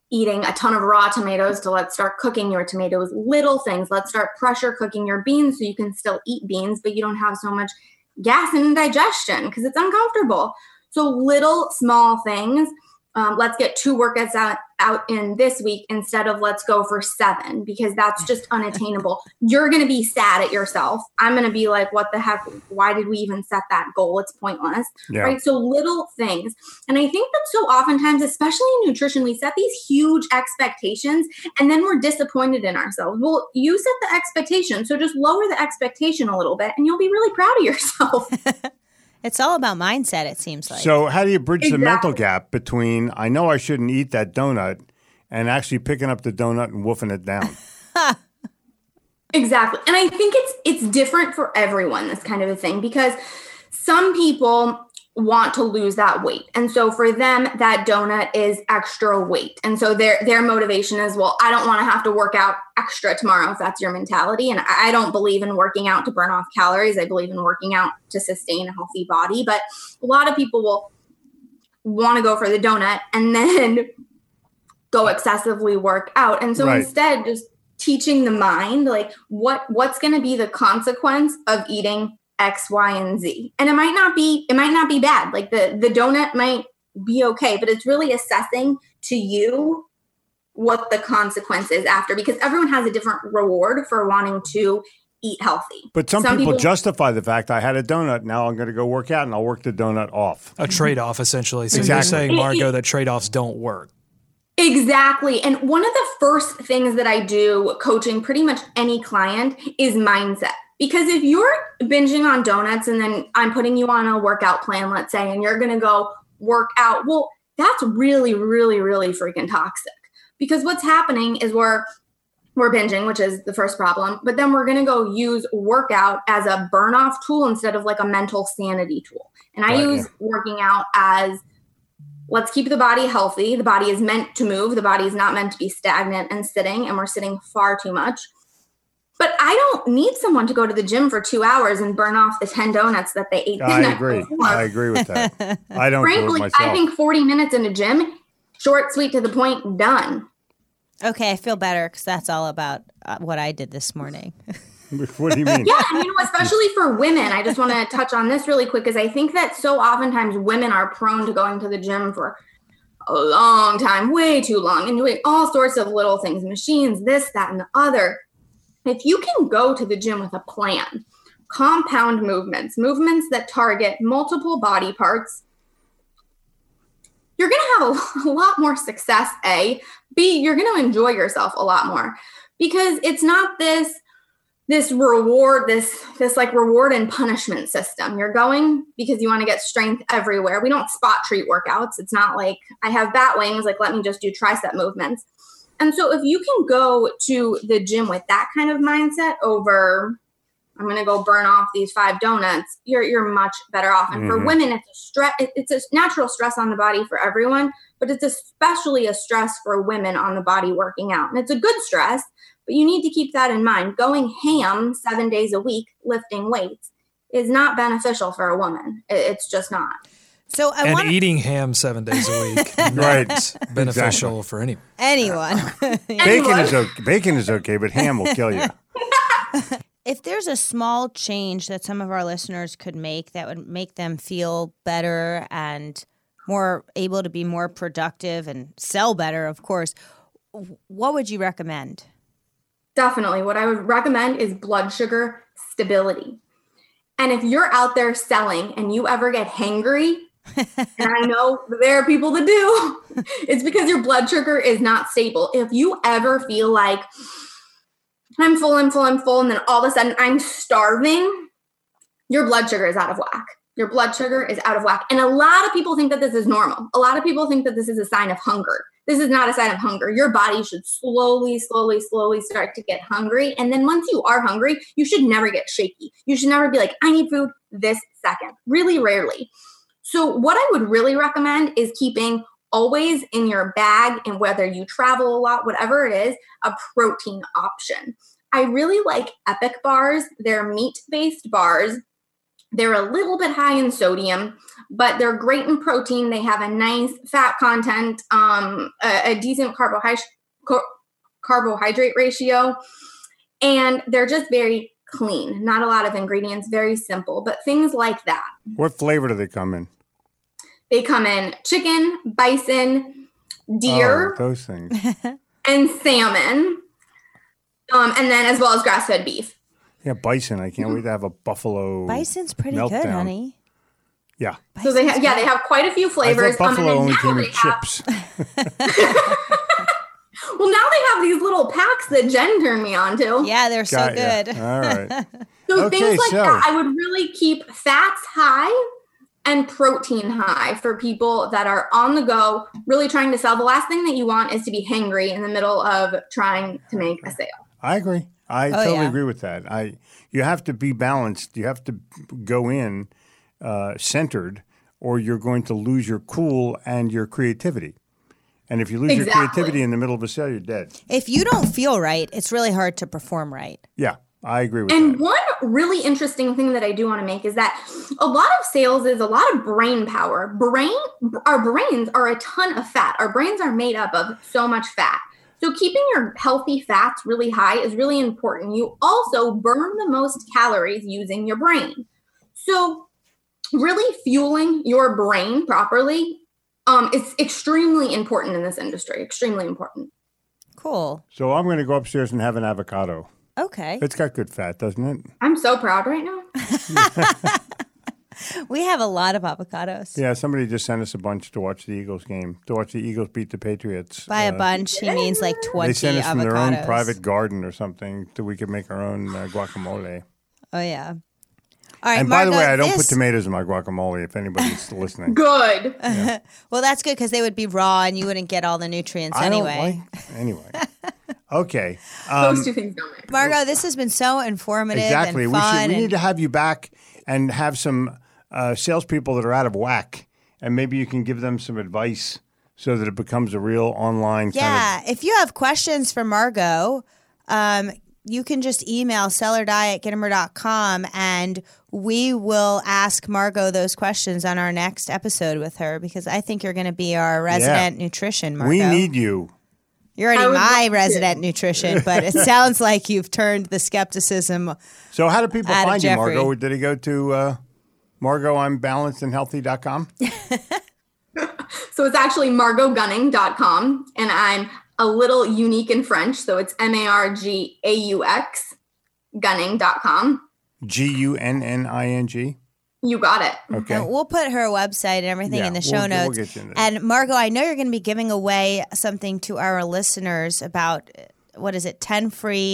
eating a ton of raw tomatoes to let's start cooking your tomatoes. Little things. Let's start pressure cooking your beans so you can still eat beans, but you don't have so much gas and indigestion because it's uncomfortable. So little small things. Let's get 2 workouts out in this week instead of let's go for 7 because that's just unattainable. You're going to be sad at yourself. I'm going to be like, what the heck? Why did we even set that goal? It's pointless, right? So little things. And I think that so oftentimes, especially in nutrition, we set these huge expectations and then we're disappointed in ourselves. Well, you set the expectation. So just lower the expectation a little bit and you'll be really proud of yourself. It's all about mindset, it seems like. So how do you bridge the mental gap between I know I shouldn't eat that donut and actually picking up the donut and woofing it down? Exactly. And I think it's different for everyone, this kind of a thing, because some people want to lose that weight. And so for them, that donut is extra weight. And so their motivation is, well, I don't want to have to work out extra tomorrow if that's your mentality. And I don't believe in working out to burn off calories. I believe in working out to sustain a healthy body. But a lot of people will want to go for the donut and then go excessively work out. And so instead, just teaching the mind, like what's going to be the consequence of eating X, Y, and Z. And it might not be bad. Like the donut might be okay, but it's really assessing to you what the consequence is after, because everyone has a different reward for wanting to eat healthy. But some people justify the fact I had a donut, now I'm going to go work out and I'll work the donut off. A trade-off, essentially. So you're saying, Margot, that trade-offs don't work. Exactly. And one of the first things that I do coaching pretty much any client is mindset. Because if you're binging on donuts and then I'm putting you on a workout plan, let's say, and you're going to go work out, well, that's really, really, really freaking toxic. Because what's happening is we're binging, which is the first problem, but then we're going to go use workout as a burn off tool instead of like a mental sanity tool. And I use working out as let's keep the body healthy. The body is meant to move. The body is not meant to be stagnant and sitting, and we're sitting far too much. But I don't need someone to go to the gym for 2 hours and burn off the 10 donuts that they ate. I agree. I agree with that. I don't do it myself. I think 40 minutes in a gym, short, sweet, to the point, done. Okay, I feel better because that's all about what I did this morning. What do you mean? Yeah, and especially for women, I just want to touch on this really quick because I think that so oftentimes women are prone to going to the gym for a long time, way too long, and doing all sorts of little things, machines, this, that, and the other. If you can go to the gym with a plan, compound movements that target multiple body parts, you're going to have a lot more success, A. B, you're going to enjoy yourself a lot more because it's not this reward, this like reward and punishment system. You're going because you want to get strength everywhere. We don't spot treat workouts. It's not like I have bat wings, like let me just do tricep movements. And so if you can go to the gym with that kind of mindset over, I'm going to go burn off these 5 donuts, you're much better off. And for women, it's a natural stress on the body for everyone, but it's especially a stress for women on the body working out. And it's a good stress, but you need to keep that in mind. Going ham 7 days a week, lifting weights, is not beneficial for a woman. It's just not. So eating ham 7 days a week, right? Beneficial for anyone. Bacon is okay, but ham will kill you. If there's a small change that some of our listeners could make that would make them feel better and more able to be more productive and sell better, of course, what would you recommend? Definitely. What I would recommend is blood sugar stability. And if you're out there selling and you ever get hangry, and I know there are people that do, it's because your blood sugar is not stable. If you ever feel like I'm full, and then all of a sudden I'm starving, your blood sugar is out of whack. Your blood sugar is out of whack. And a lot of people think that this is normal. A lot of people think that this is a sign of hunger. This is not a sign of hunger. Your body should slowly start to get hungry. And then once you are hungry, you should never get shaky. You should never be like, I need food this second. Really rarely. So what I would really recommend is keeping always in your bag, and whether you travel a lot, whatever it is, a protein option. I really like Epic bars. They're meat-based bars. They're a little bit high in sodium, but they're great in protein. They have a nice fat content, a decent carbohydrate ratio, and they're just very clean. Not a lot of ingredients, very simple, but things like that. What flavor do they come in? They come in chicken, bison, deer, those things, and salmon, and then as well as grass-fed beef. Yeah, bison. I can't wait to have a buffalo. Bison's pretty meltdown. good, honey. Yeah. So they have quite a few flavors. I thought buffalo and then only now came they with chips. Well, now they have these little packs that Jen turned me on to. Yeah, they're so Got ya. good. All right. So Okay, things like so- that, I would really keep fats high and protein high for people that are on the go, really trying to sell. The last thing that you want is to be hangry in the middle of trying to make a sale. I agree. I totally yeah. agree with that. You have to be balanced. You have to go in centered, or you're going to lose your cool and your creativity. And if you lose your creativity in the middle of a sale, you're dead. If you don't feel right, it's really hard to perform right. Yeah, I agree with And that. one really interesting thing that I do want to make is that a lot of sales is a lot of brain power. Our brains are a ton of fat. Our brains are made up of so much fat. So keeping your healthy fats really high is really important. You also burn the most calories using your brain. So really fueling your brain properly is extremely important in this industry, extremely important. Cool. So I'm going to go upstairs and have an avocado. Okay. It's got good fat, doesn't it? I'm so proud right now. We have a lot of avocados. Yeah, somebody just sent us a bunch to watch the Eagles game, to watch the Eagles beat the Patriots. By a bunch, he means like 20 They sent us avocados. from their own private garden or something so we could make our own guacamole. Oh, yeah. All right, And by the Margot, way, I don't put this- tomatoes in my guacamole if anybody's listening. Good. Well, that's good because they would be raw and you wouldn't get all the nutrients I don't anyway. Anyway. Okay. Those two things don't mix. Margot, this has been so informative Exactly. and We fun. need to have you back and have some salespeople that are out of whack, and maybe you can give them some advice so that it becomes a real online yeah, if you have questions for Margot, you can just email sellerdi@gittimer.com and we will ask Margot those questions on our next episode with her because I think you're going to be our resident nutrition, Margot. We need you. You're I already would my love resident nutrition, but it sounds like you've turned the skepticism. So how do people Out of find you, Jeffrey. Margot? Did he go to MargotI'mBalancedAndHealthy.com? So it's actually margotgunning.com, and I'm a little unique in French, so it's MARGAUX gunning.com. GUNNING? You got it. Okay. And we'll put her website and everything Yeah, in the show we'll notes. get you in there. And Margot, I know you're going to be giving away something to our listeners about, 10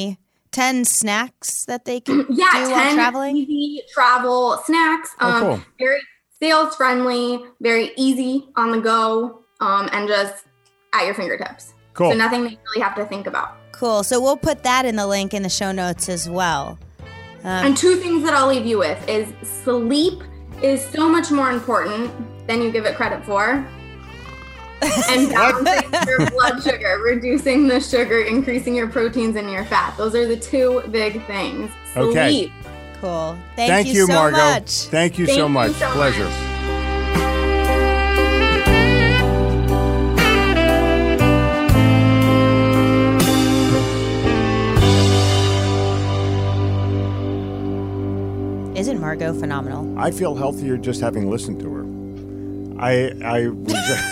snacks that they can do while 10 traveling? easy travel snacks. Cool. Very sales friendly, very easy on the go, and just at your fingertips. Cool. So nothing that you really have to think about. Cool. So we'll put that in the link in the show notes as well. And two things that I'll leave you with is sleep is so much more important than you give it credit for. And balancing your blood sugar, reducing the sugar, increasing your proteins and your fat. Those are the two big things. Okay. Sleep. Cool. Thank you, so Margot. much. Thank you so much. Pleasure. Isn't Margot phenomenal? I feel healthier just having listened to her. I'm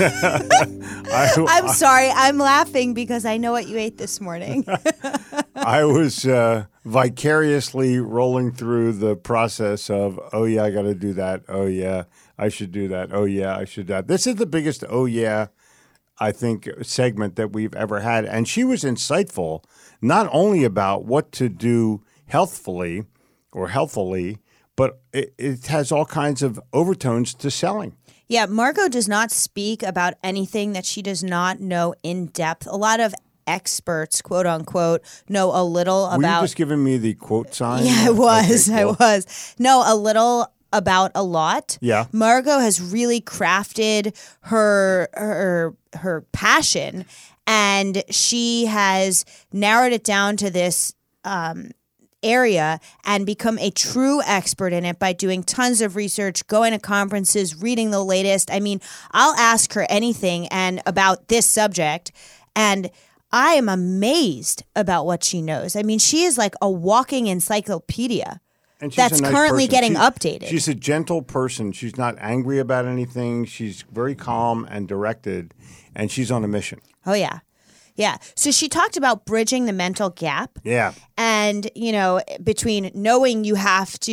sorry. I'm laughing because I know what you ate this morning. I was vicariously rolling through the process of, oh, yeah, I got to do that. Oh, yeah, I should do that. Oh, yeah, I should do that. This is the biggest, oh, yeah, I think, segment that we've ever had. And she was insightful, not only about what to do healthfully, but it has all kinds of overtones to selling. Yeah, Margot does not speak about anything that she does not know in depth. A lot of experts, quote unquote, know a little Were about. you just giving me the quote sign? Yeah, I was. Okay, cool. I was. No, a little about a lot. Yeah. Margot has really crafted her passion, and she has narrowed it down to this area and become a true expert in it by doing tons of research, going to conferences, reading the latest. I mean, I'll ask her anything and about this subject, and I am amazed about what she knows. I mean, she is like a walking encyclopedia. And she's that's a nice currently person. getting updated. She's a gentle person. She's not angry about anything. She's very calm and directed, and she's on a mission. Oh, yeah. Yeah. So she talked about bridging the mental gap. Yeah. And, between knowing you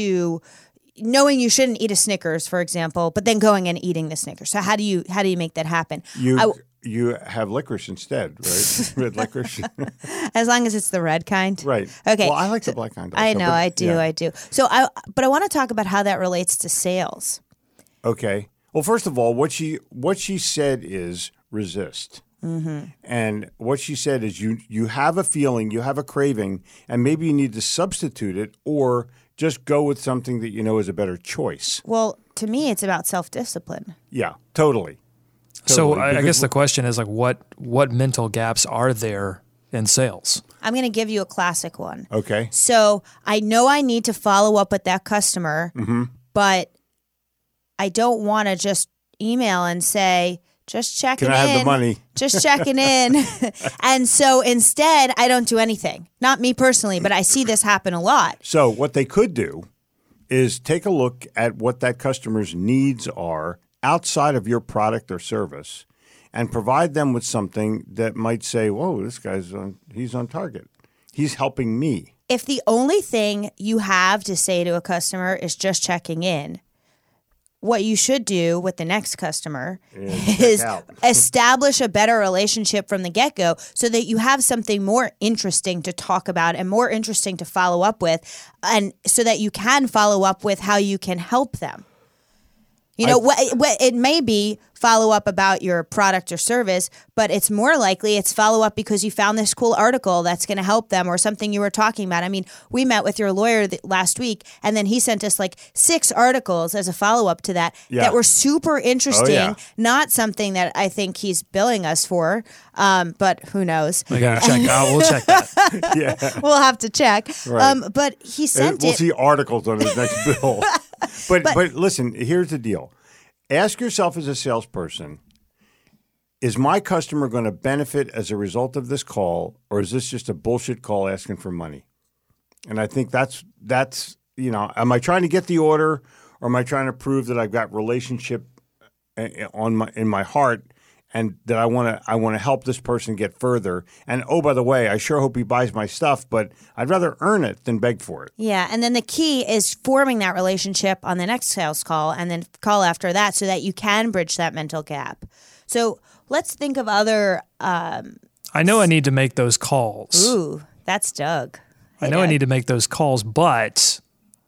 shouldn't eat a Snickers, for example, but then going and eating the Snickers. So how do you make that happen? You have licorice instead, right? Red licorice. As long as it's the red kind. Right. Okay. Well, I like the black kind also, I know, I do. yeah. So I want to talk about how that relates to sales. Okay. Well, first of all, what she said is resist. Mm-hmm. And what she said is you have a feeling, you have a craving, and maybe you need to substitute it or just go with something that you know is a better choice. Well, to me, it's about self-discipline. Yeah, totally. So Totally. I guess the question is like, what mental gaps are there in sales? I'm going to give you a classic one. Okay. So I know I need to follow up with that customer, but I don't want to just email and say, just checking in. Can I have the money? Just checking in. And so instead, I don't do anything. Not me personally, but I see this happen a lot. So what they could do is take a look at what that customer's needs are outside of your product or service and provide them with something that might say, whoa, this guy's he's on target. He's helping me. If the only thing you have to say to a customer is just checking in, what you should do with the next customer is establish a better relationship from the get-go so that you have something more interesting to talk about and more interesting to follow up with, and so that you can follow up with how you can help them. What it may be follow up about your product or service, but it's more likely it's follow up because you found this cool article that's going to help them or something you were talking about. I mean, we met with your lawyer last week, and then he sent us like 6 articles as a follow up to that that were super interesting. Not something that I think he's billing us for, but who knows? We gotta check. We'll check that. We'll have to check. Right. But he sent We'll see articles on his next bill. But listen, here's the deal. Ask yourself as a salesperson, is my customer going to benefit as a result of this call, or is this just a bullshit call asking for money? And I think that's am I trying to get the order, or am I trying to prove that I've got relationship in my heart and that I want to help this person get further? And oh, by the way, I sure hope he buys my stuff, but I'd rather earn it than beg for it. Yeah, and then the key is forming that relationship on the next sales call and then call after that so that you can bridge that mental gap. So let's think of other... I know I need to make those calls. Ooh, that's Doug. I know I need to make those calls, but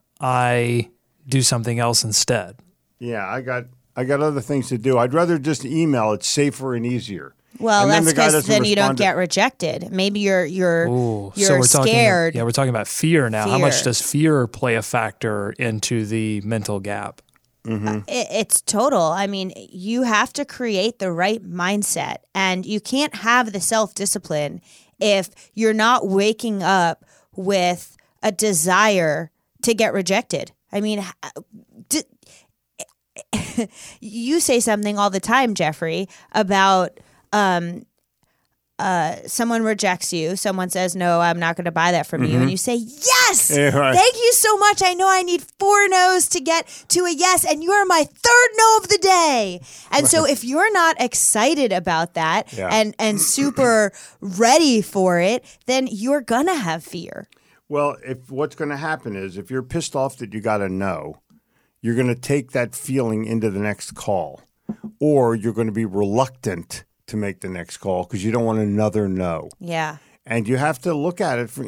I do something else instead. Yeah, I got other things to do. I'd rather just email. It's safer and easier. Well, and that's because then you don't to- get rejected. Maybe you're So we're scared. We're talking about fear now. How much does fear play a factor into the mental gap? Mm-hmm. It's total. I mean, you have to create the right mindset, and you can't have the self-discipline if you're not waking up with a desire to get rejected. I mean, you say something all the time, Jeffrey, about someone rejects you. Someone says, no, I'm not going to buy that from you. And you say, yes, thank you so much. I know I need 4 no's to get to a yes, and you are my 3rd no of the day. And so if you're not excited about that and super ready for it, then you're going to have fear. Well, if what's going to happen is if you're pissed off that you got a no, you're going to take that feeling into the next call, or you're going to be reluctant to make the next call because you don't want another no. Yeah. And you have to look at it for,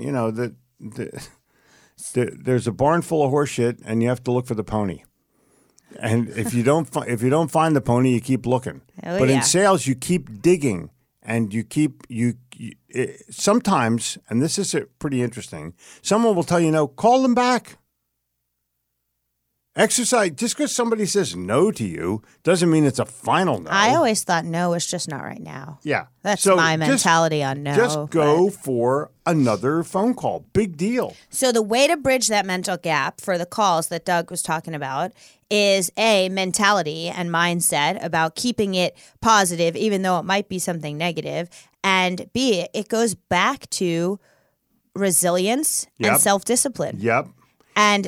there's a barn full of horse shit, and you have to look for the pony. And if you don't find the pony, you keep looking. But in sales, you keep digging, and sometimes, and this is pretty interesting, someone will tell you no, call them back. Exercise, just because somebody says no to you doesn't mean it's a final no. I always thought no was just not right now. Yeah. That's So my just- mentality on no. Just go for another phone call. Big deal. So the way to bridge that mental gap for the calls that Doug was talking about is A, mentality and mindset about keeping it positive, even though it might be something negative. And B, it goes back to resilience Yep. and self-discipline. Yep. And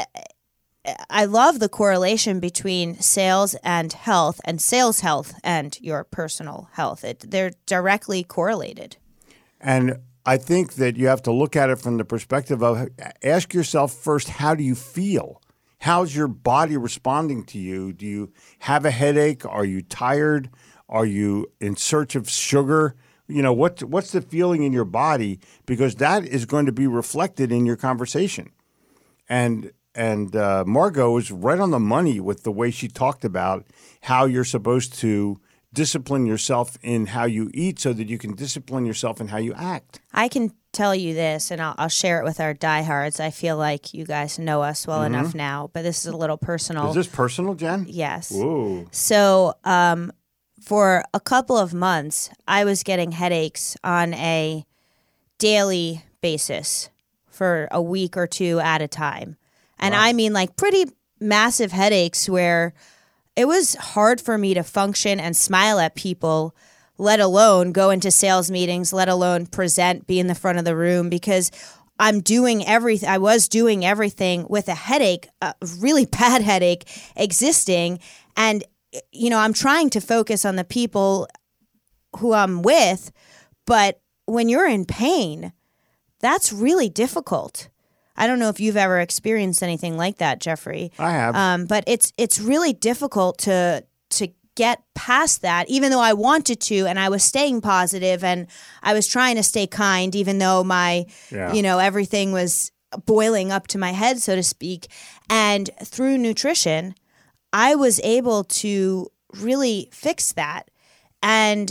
I love the correlation between sales and health and sales health and your personal health. They're directly correlated. And I think that you have to look at it from the perspective of ask yourself first, how do you feel? How's your body responding to you? Do you have a headache? Are you tired? Are you in search of sugar? You know, what's the feeling in your body? Because that is going to be reflected in your conversation. And Margot was right on the money with the way she talked about how you're supposed to discipline yourself in how you eat so that you can discipline yourself in how you act. I can tell you this, and I'll share it with our diehards. I feel like you guys know us well enough now, but this is a little personal. Is this personal, Jen? Yes. Whoa. So for a couple of months, I was getting headaches on a daily basis for a week or two at a time. And I mean like pretty massive headaches where it was hard for me to function and smile at people, let alone go into sales meetings, let alone present, be in the front of the room, because I was doing everything with a headache, a really bad headache existing. And, you know, I'm trying to focus on the people who I'm with, but when you're in pain, that's really difficult. I don't know if you've ever experienced anything like that, Jeffrey. I have. But it's really difficult to get past that, even though I wanted to, and I was staying positive, and I was trying to stay kind, even though my, everything was boiling up to my head, so to speak. And through nutrition, I was able to really fix that. And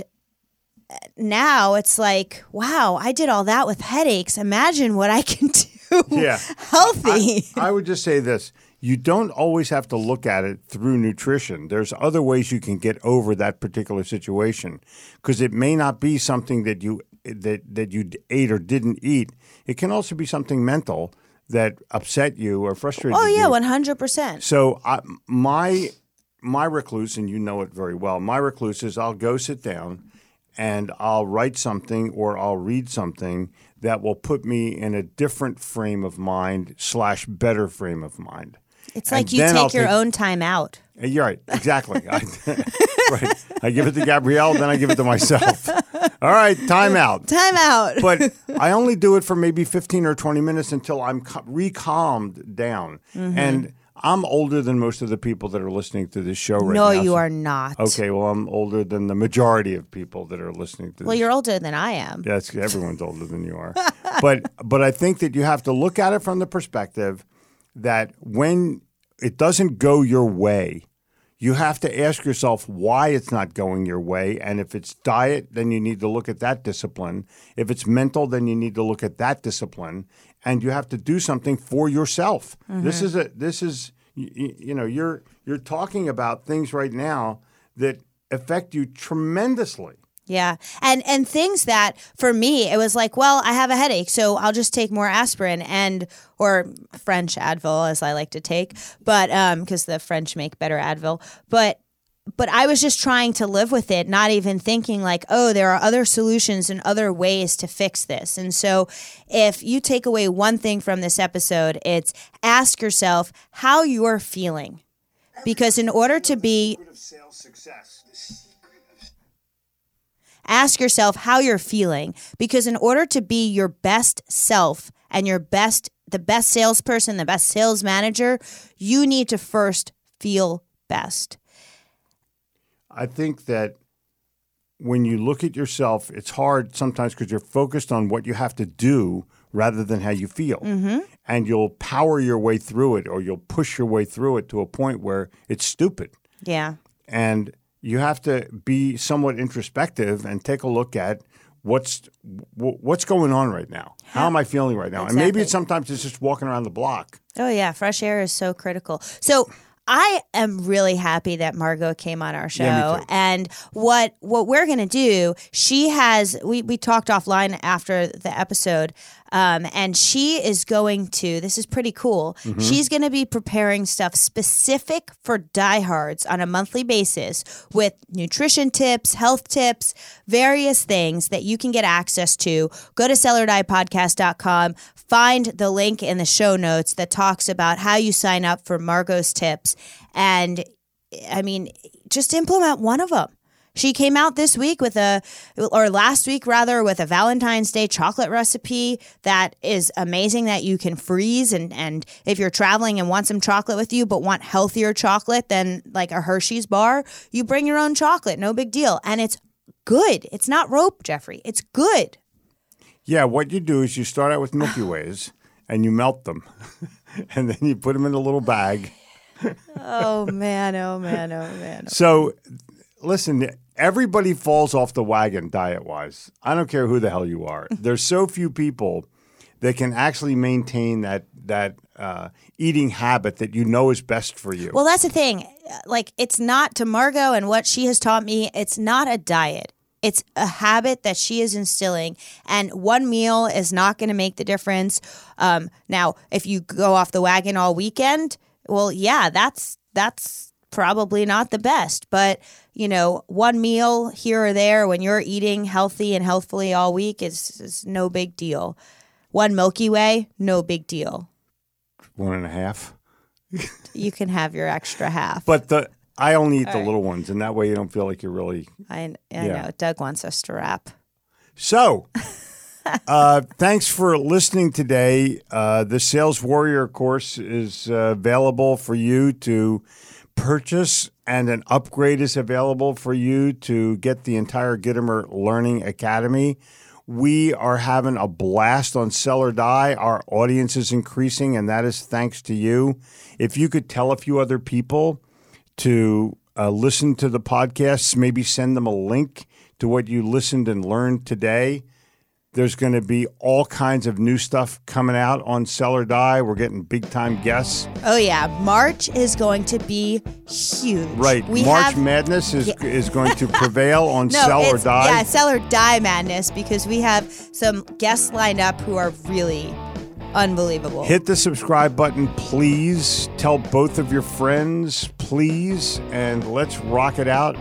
now it's like, wow, I did all that with headaches. Imagine what I can do healthy. I would just say this. You don't always have to look at it through nutrition. There's other ways you can get over that particular situation, because it may not be something that you ate or didn't eat. It can also be something mental that upset you or frustrated you. Oh, yeah, 100%. So my recluse, and you know it very well, my recluse is I'll go sit down and I'll write something or I'll read something that will put me in a different frame of mind / better frame of mind. It's like you take your own time out. You're right. Exactly. Right. I give it to Gabrielle, then I give it to myself. All right, time out. Time out. But I only do it for maybe 15 or 20 minutes until I'm recalmed down. Mm-hmm. And I'm older than most of the people that are listening to this show right now. No, you are not. Okay, well, I'm older than the majority of people that are listening to this. Well, you're older than I am. Yes, everyone's older than you are. But I think that you have to look at it from the perspective that when it doesn't go your way, you have to ask yourself why it's not going your way. And if it's diet, then you need to look at that discipline. If it's mental, then you need to look at that discipline. And you have to do something for yourself. Mm-hmm. You're talking about things right now that affect you tremendously. Yeah. And things that for me, it was like, well, I have a headache, so I'll just take more aspirin or French Advil, as I like to take, but because the French make better Advil. But I was just trying to live with it, not even thinking like, oh, there are other solutions and other ways to fix this. And so if you take away one thing from this episode, it's ask yourself how you're feeling. Because in order to be... Ask yourself how you're feeling, because in order to be your best self and the best salesperson, the best sales manager, you need to first feel best. I think that when you look at yourself, it's hard sometimes because you're focused on what you have to do rather than how you feel. Mm-hmm. And you'll power your way through it, or you'll push your way through it to a point where it's stupid. Yeah. And you have to be somewhat introspective and take a look at what's going on right now? How am I feeling right now? Exactly. And maybe sometimes it's just walking around the block. Oh, yeah. Fresh air is so critical. So I am really happy that Margot came on our show. Yeah, me too. And what we're going to do, she has, we talked offline after the episode, and she is going to, this is pretty cool, she's going to be preparing stuff specific for diehards on a monthly basis with nutrition tips, health tips, various things that you can get access to. Go to SellOrDiePodcast.com. Find the link in the show notes that talks about how you sign up for Margot's tips. And I mean, just implement one of them. She came out this week last week with a Valentine's Day chocolate recipe that is amazing that you can freeze. And if you're traveling and want some chocolate with you, but want healthier chocolate than like a Hershey's bar, you bring your own chocolate. No big deal. And it's good. It's not rope, Jeffrey. It's good. Yeah, what you do is you start out with Milky Ways and you melt them. And then you put them in a little bag. Oh, man, oh, man, oh, man. So, listen, everybody falls off the wagon diet-wise. I don't care who the hell you are. There's so few people that can actually maintain that eating habit that you know is best for you. Well, that's the thing. Like, it's not, to Margot and what she has taught me, it's not a diet. It's a habit that she is instilling, and one meal is not going to make the difference. Now, if you go off the wagon all weekend, well, yeah, that's probably not the best. But, you know, one meal here or there when you're eating healthy and healthfully all week is no big deal. One Milky Way, no big deal. 1.5. You can have your extra half. But I only eat the little ones, and that way you don't feel like you're really... I know. Doug wants us to wrap. So, thanks for listening today. The Sales Warrior course is available for you to purchase, and an upgrade is available for you to get the entire Gitomer Learning Academy. We are having a blast on Sell or Die. Our audience is increasing, and that is thanks to you. If you could tell a few other people to listen to the podcasts, maybe send them a link to what you listened and learned today. There's going to be all kinds of new stuff coming out on Sell or Die. We're getting big-time guests. Oh, yeah. March is going to be huge. Right. March Madness is going to prevail on Sell or Die. Yeah, Sell or Die Madness, because we have some guests lined up who are really unbelievable. Hit the subscribe button, please. Tell both of your friends, please. And let's rock it out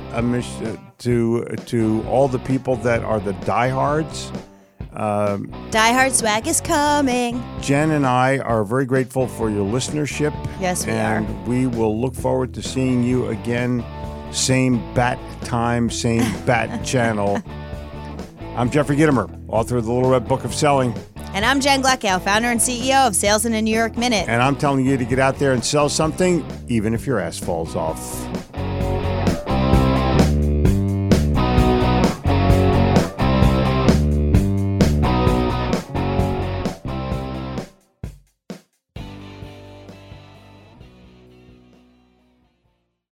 to all the people that are the diehards. Die Hard swag is coming. Jen and I are very grateful for your listenership. Yes, we are. And we will look forward to seeing you again. Same bat time, same bat channel. I'm Jeffrey Gitomer, author of the Little Red Book of Selling. And I'm Jen Gleckow, founder and CEO of Sales in a New York Minute. And I'm telling you to get out there and sell something, even if your ass falls off.